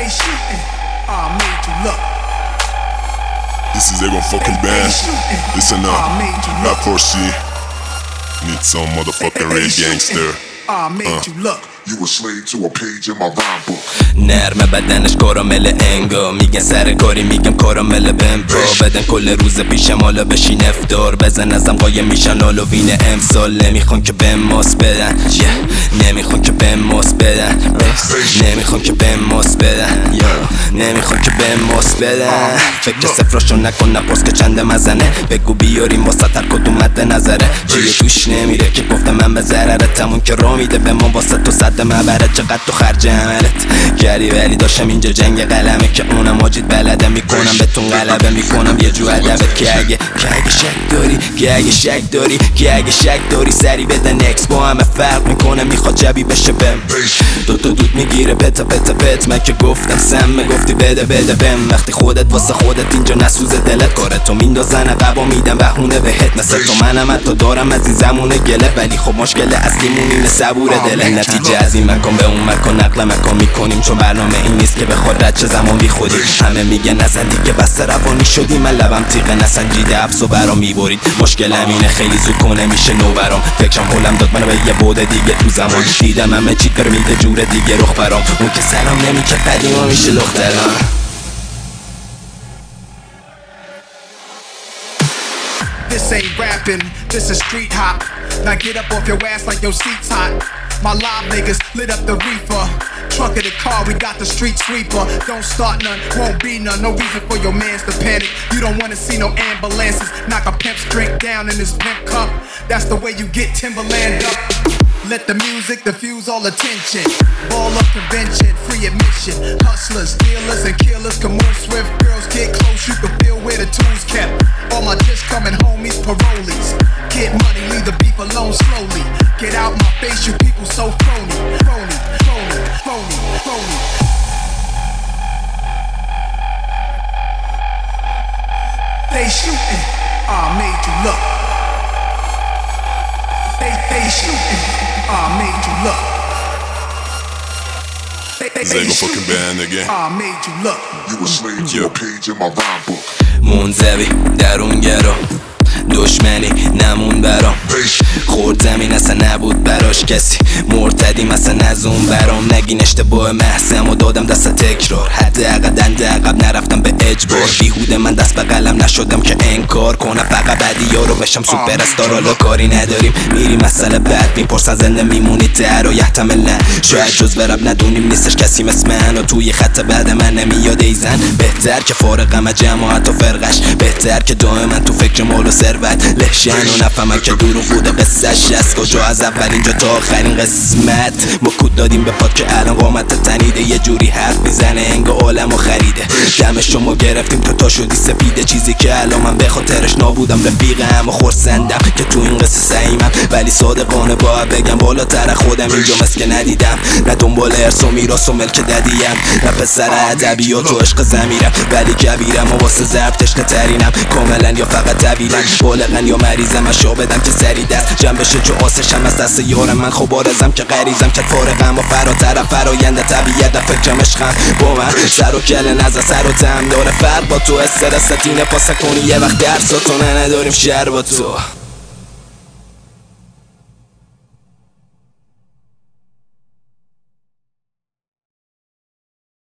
They shooting, I made you look. This is Egon fucking band. Listen up, Rap 4C. Need some motherfucking real gangster. I made you look. You a slave to a page in my rhyme book. نرمه بدنش کارامل انگا میگن سر کاری میگم کارامل بمپا بدن کل روز پیشم حالا بشین افتار بزن ازم قایم میشن هالووین امسال نمیخوان که بهم ماس بدن نمیخوان که بهم ماس بدن نمیخوان که بهم ماس بدن نمیخوان که بهم ماس بدن فکر صفراشو نکن نپرس که چنده مزنه بگو بیاریم واسه هر کدوم مد نظره چیه توش نمیره که گفتم من به ضررتمون که را میده به ما واسه تو صد مبره چقدر تو خرج عملت کردی ولی داشتم اینجا جنگ قلمه که اونم واجد بلده میکنم بهتون غلبه میکنم یه جو ادبت که اگه شک داری که اگه شک داری سری بده نکس با همه فرق میکنه میخواد جبی بشه بم دوتا دود میگیره پت من که گفتم سمه گفتی بده بم وقتی خودت واسه خودت اینجا نسوزه دلت کارتو میندازن عقبا میدم بهونه بهت مثل تو منم حتی دارم از این زمونه گله ولی خب مشکل اصلیمون اینه صبور دله نتیجه از این مکان به اون مکان نقل مکان میکنیم چون برنامه این نیست که بخواد رد چه زمان بی خودی همه میگن نزن دیگه بسته روانی شدی من لبم تیغه نسنجیده افسو برام میبرید مشکلم اینه خیلی زود کنه میشه نو برام فکرم هلم داد منو به یه بوده دیگه تو زمان دیدم همه چی داره میده جور دیگه رخ برام اون که سلام نمیشه قدیما میشه لخترام This ain't rapping, this is street hop. Now get up off your ass like your seat's hot. My live niggas lit up the reefer. Trunk of the car, we got the street sweeper. Don't start none, won't be none. No reason for your mans to panic. You don't wanna see no ambulances. Knock a pimp's drink down in his pimp cup. That's the way you get Timberland up. Let the music diffuse all attention. Ball up convention, free admission. Hustlers, stealers, and killers come on swift. Girls get close, you can feel where the tools kept. All my just coming homies, parolees. Get money, leave the beef alone slowly. Get out my face, you people so phony. Phony, phony, phony, phony. They shooting, I made you look. They shooting, I made you look. They fucking band again. I made you look. You a slave to a page in my rhyme book. منزوی درونگرا دشمنی نمون برام خورد زمین اصلا نبود براش کسی مرتدیم اصلا از اون برام نگین اشتباه محسم و دادم دست تکرار حداقل دنده عقب نرفتم به اجبار بیهوده من دست به قلم نشدم که انکار کنم فقط بعدی ها رو بشم سوپر استار حالا کاری نداریم میریم مسئله بعد میپرسن زنده میمونی در و یحتمل نه شاید جز برب ندونیم نیستش کسی مثل من و توی خط بعد من نمیاد ایزن بهتر که فارقم از جماعت و فرقش بهتر که دائما تو فکر مال و ثروت لحشن و نفهمم که دروغ بوده قصه‌ش از کجا از اول اینجا تا آخرین قسمت ما کود دادیم به پاد که الان قامت تنیده یه جوری حرف میزنه انگا عالمو خریده دم شما گرفتیم تا شدی سپیده چیزی که الان من به خاطرش نابودم رفیقم و خورسندم که تو این قصه سعیمم ولی صادقانه باید بگم بالاتر خودم اینجا مثل که ندیدم نه دنبال ارث و میراث و ملک ددیم نه پسر ادبیات و عشق ضمیرم ولی کبیرم و واسه ضرب تشنه ترینم کاملا یا فقط طویلم بالغن یا مریضم اشا بدم که سری دست جمع بشه چو آسشم از دست یارم من خب آرزم که غریزم که فارغم و فراترم فراینده طبیعت فکرم عشقم با من سر و کله نزد سر و تم داره فرق با تو استرس دینه پاسه کنی یه وقت درساتونه نداریم شهر با تو